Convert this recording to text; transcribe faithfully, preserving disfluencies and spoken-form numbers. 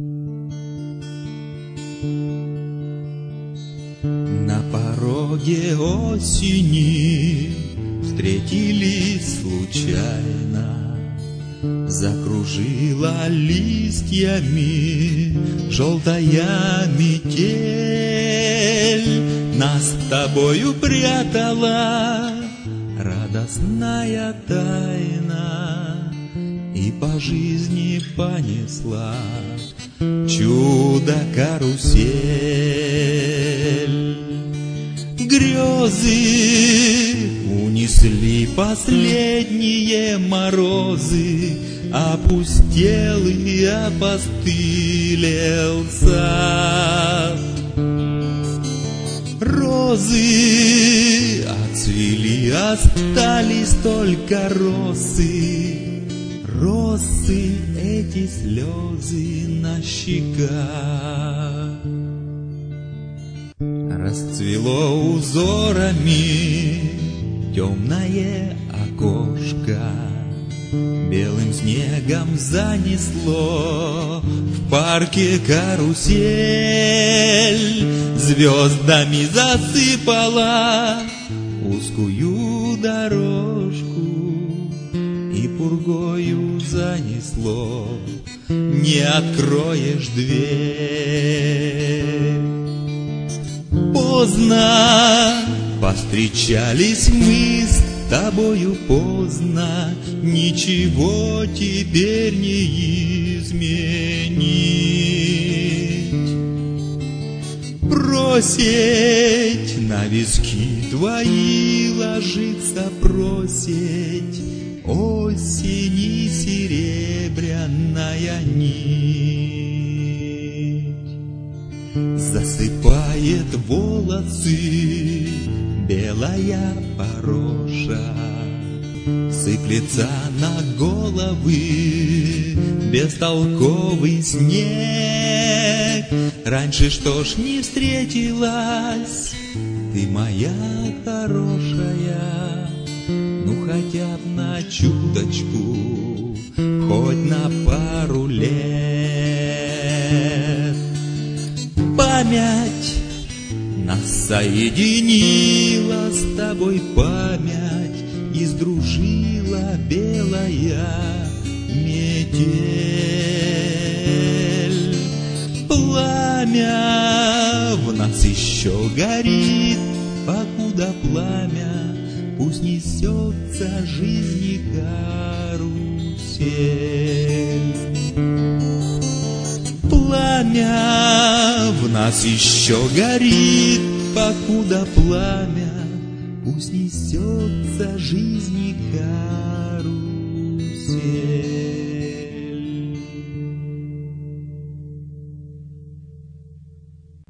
На пороге осени встретились случайно, закружила листьями желтая метель. Нас с тобою прятала радостная тайна и по жизни понесла чудо-карусель. Грезы унесли последние морозы, опустел и опостылел сад. Розы отцвели, остались только росы, росы эти слезы на щеках. Расцвело узорами темное окошко, белым снегом занесло в парке карусель, звездами засыпала узкую дорожку и пургою занесло, не откроешь дверь. Поздно повстречались мы с тобою, поздно, ничего теперь не изменить. Просить на виски твои ложится, просить осени серебряная нить. Засыпает волосы белая пороша, сыплется на головы бестолковый снег. Раньше что ж не встретилась ты, моя хорошая, ну хотя б на чуточку, хоть на пару лет. Память нас соединила с тобой, память и сдружила белая метель. Пламя в нас еще горит, покуда пламя, пусть несется жизни карусель. Пламя в нас еще горит, покуда пламя, пусть несется жизни карусель.